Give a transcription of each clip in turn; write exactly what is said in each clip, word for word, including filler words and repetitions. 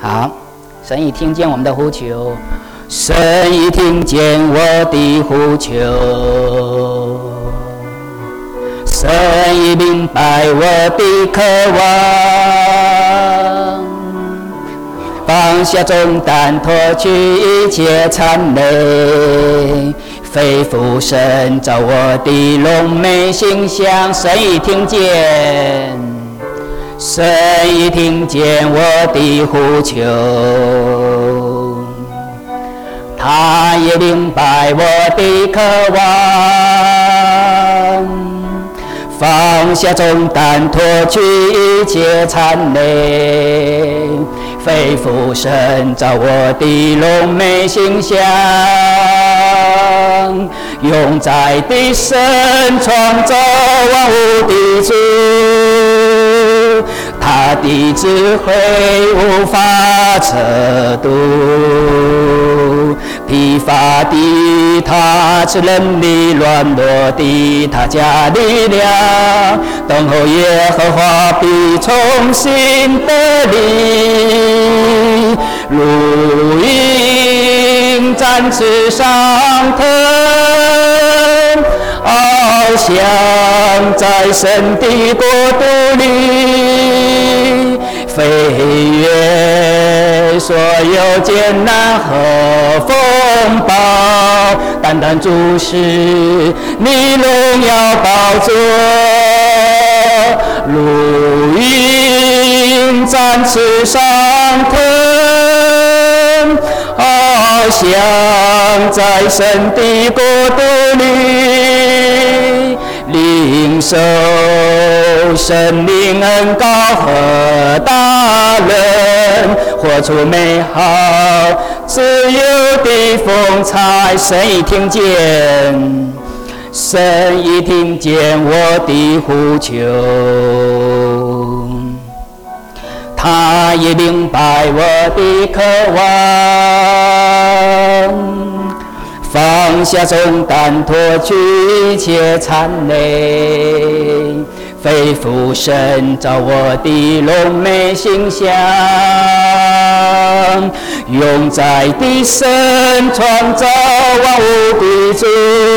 好，神已听见我们的呼求，神已听见我的呼求，神已明白我的渴望，放下重担，脱去一切缠累，恢复神造我的荣美形象。神已听见，神已听见我的呼求，他也明白我的渴望，放下重担，脱去一切缠累，恢复神造我的荣美形象。永在的神创造万物的主，他的智慧无法测度，疲乏的他赐能力，软弱的他加力量，等候耶和华必重新得力，如鹰展翅上腾，翱翔在神的国度里，飞越所有艰难和风暴，单单注视你荣耀宝座，如鹰展翅上腾，翱翔在神的国度里，领受神灵恩膏和大能，活出美好自由的风采。神已听见，神已听见我的呼求，他也明白我的渴望，放下重担，脱去一切缠累，恢复神造我的荣美形象。永在的神创造万物的主，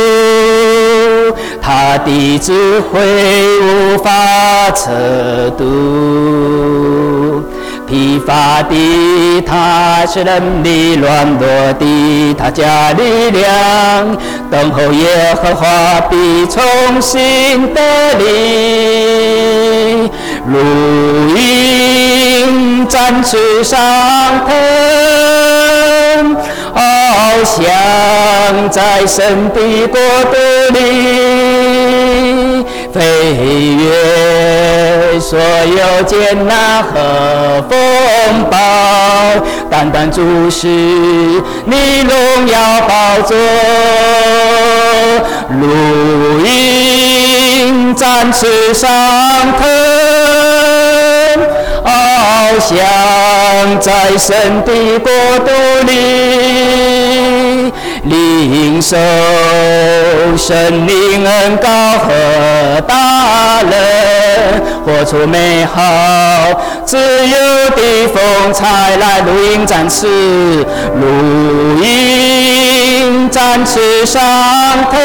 他的智慧无法测度，疲乏的他是能力，软弱的他加力量，等候耶和华必重新得力，如鹰展翅上腾，翱翔在神的国度里，飞越所有艰难和风暴，单单注视你荣耀宝座，如鹰展翅上腾，翱翔在神的国度里，领受神灵恩膏和大能，活出美好自由的风采。来，如鹰展翅，如鹰展翅上腾，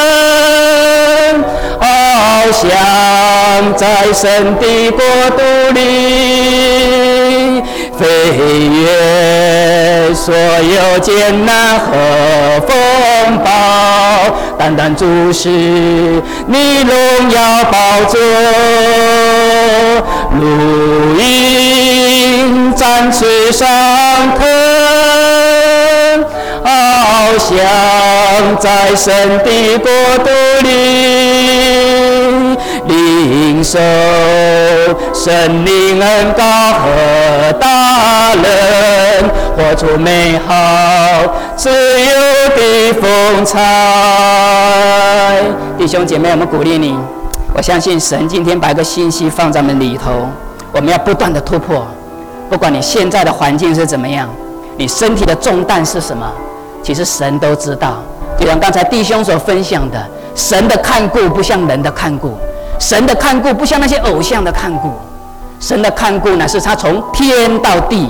翱翔在神的国度里，飞越所有艰难和风暴，单单注视你荣耀宝座，如鹰展翅上腾，翱翔在神的国度里，领受神灵恩膏和大能，活出美好自由的风采。弟兄姐妹，我们鼓励你，我相信神今天把一个信息放在我们里头，我们要不断的突破。不管你现在的环境是怎么样，你身体的重担是什么，其实神都知道。就像刚才弟兄所分享的，神的看顾不像人的看顾，神的看顾不像那些偶像的看顾，神的看顾乃是他从天到地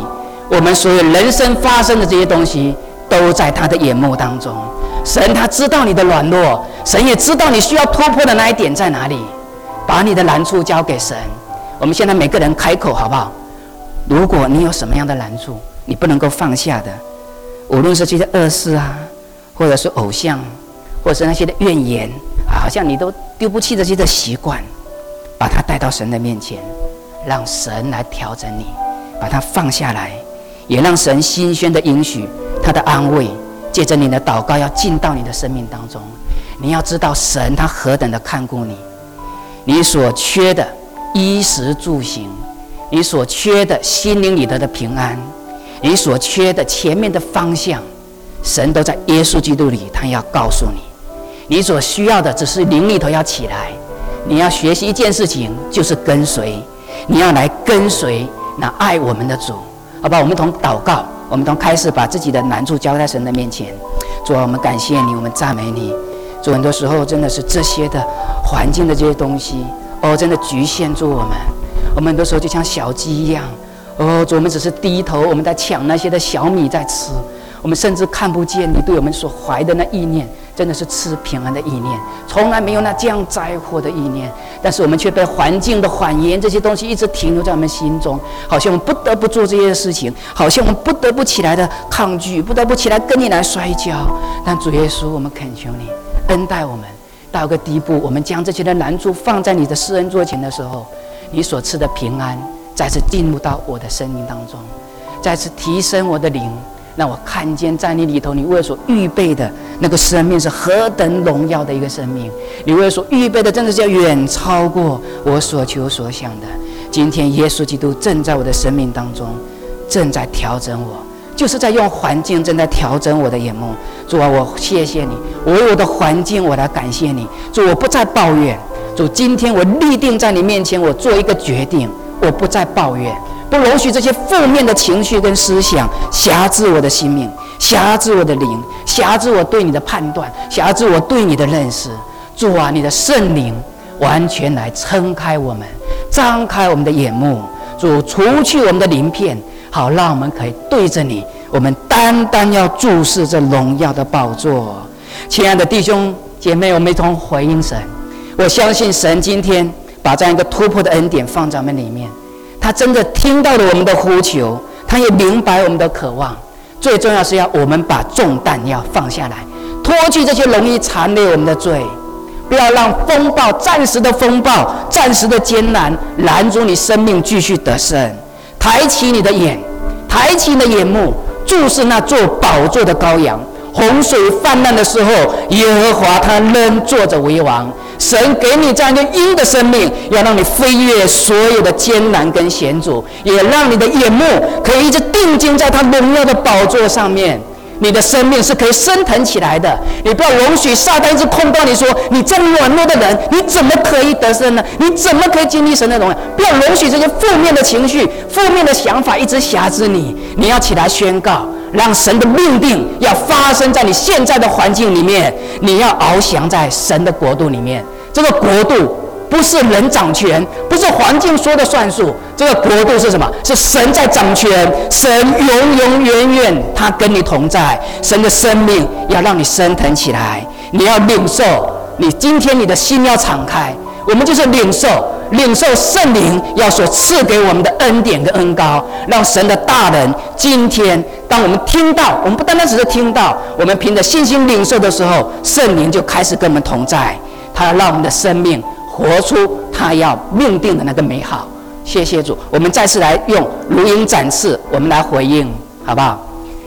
我们所有人生发生的这些东西，都在他的眼目当中。神他知道你的软弱，神也知道你需要突破的那一点在哪里。把你的难处交给神。我们现在每个人开口好不好？如果你有什么样的难处，你不能够放下的，无论是这些恶事啊，或者是偶像，或者是那些的怨言啊，好像你都丢不弃这些的习惯，把它带到神的面前，让神来调整你，把它放下来，也让神新鲜的应许他的安慰，借着你的祷告要进到你的生命当中。你要知道神他何等的看顾你，你所缺的衣食住行，你所缺的心灵里头的平安，你所缺的前面的方向，神都在耶稣基督里，他要告诉你。你所需要的只是灵里头要起来，你要学习一件事情，就是跟随。你要来跟随那爱我们的主，好吧？我们同祷告，我们同开始把自己的难处交在神的面前。主啊，我们感谢你，我们赞美你。主，很多时候真的是这些的环境的这些东西，哦，真的局限住我们。我们很多时候就像小鸡一样，哦，主，我们只是低头，我们在抢那些的小米在吃，我们甚至看不见你对我们所怀的那意念。真的是赐平安的意念，从来没有那降灾祸的意念，但是我们却被环境的谎言这些东西一直停留在我们心中，好像我们不得不做这些事情，好像我们不得不起来的抗拒，不得不起来跟你来摔跤。但主耶稣，我们恳求你恩待我们，到个地步，我们将这些的难处放在你的施恩座前的时候，你所赐的平安再次进入到我的生命当中，再次提升我的灵，让我看见在你里头，你为我所预备的那个生命是何等荣耀的一个生命。你为我所预备的真的是要远超过我所求所想的。今天耶稣基督正在我的生命当中，正在调整我，就是在用环境正在调整我的眼目。主啊，我谢谢你，我为我的环境我来感谢你。主，我不再抱怨。主，今天我立定在你面前，我做一个决定，我不再抱怨，不容许这些负面的情绪跟思想辖制我的心命，辖制我的灵，辖制我对你的判断，辖制我对你的认识。主啊，你的圣灵完全来撑开我们，张开我们的眼目。主，除去我们的鳞片，好让我们可以对着你，我们单单要注视这荣耀的宝座。亲爱的弟兄姐妹，我们一同回应神。我相信神今天把这样一个突破的恩典放在我们里面，他真的听到了我们的呼求，他也明白我们的渴望。最重要是要我们把重担要放下来，脱去这些容易缠累我们的罪，不要让风暴、暂时的风暴、暂时的艰难拦阻你生命继续得胜。抬起你的眼，抬起你的眼目，注视那坐宝座的羔羊。洪水泛滥的时候，耶和华他仍坐着为王。神给你这样一个鹰的生命，要让你飞越所有的艰难跟险阻，也让你的眼目可以一直定睛在他荣耀的宝座上面。你的生命是可以升腾起来的。你不要容许撒旦一直控告你说，你这么软弱的人，你怎么可以得胜呢？你怎么可以经历神的荣耀？不要容许这些负面的情绪、负面的想法一直辖制你。你要起来宣告，让神的命定要发生在你现在的环境里面。你要翱翔在神的国度里面。这个国度不是人掌权，不是环境说的算数。这个国度是什么？是神在掌权，神永永远远他跟你同在。神的生命要让你升腾起来，你要领受。你今天你的心要敞开，我们就是领受领受圣灵要所赐给我们的恩典跟恩膏，让神的大人今天当我们听到，我们不单单只是听到，我们凭着信心领受的时候，圣灵就开始跟我们同在，他要让我们的生命活出他要命定的那个美好。谢谢主，我们再次来用如鹰展翅，我们来回应，好不好？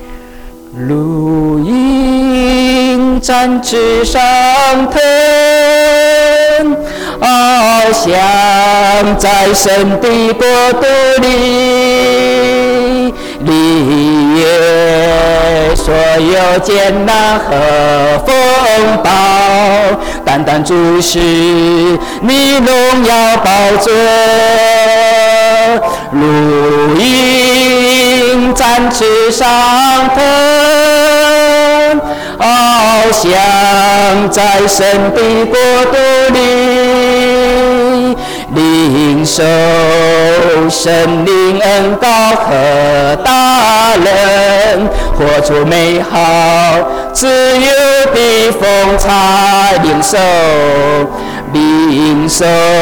如鹰展翅上腾，翱翔在神的国度里，历越所有艰难和风暴，单单注视你荣耀宝座。如鹰展翅上腾，翱翔在神的国度里，领受神灵恩膏和大能，活出美好自由的风采，领受领受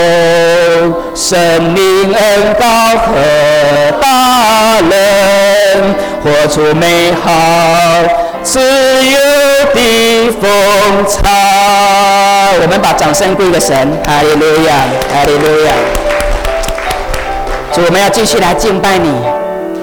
神灵恩膏和大能，活出美好自由的风采。我们把掌声归给神，哈利路亚，哈利路亚。主，我们要继续来敬拜你。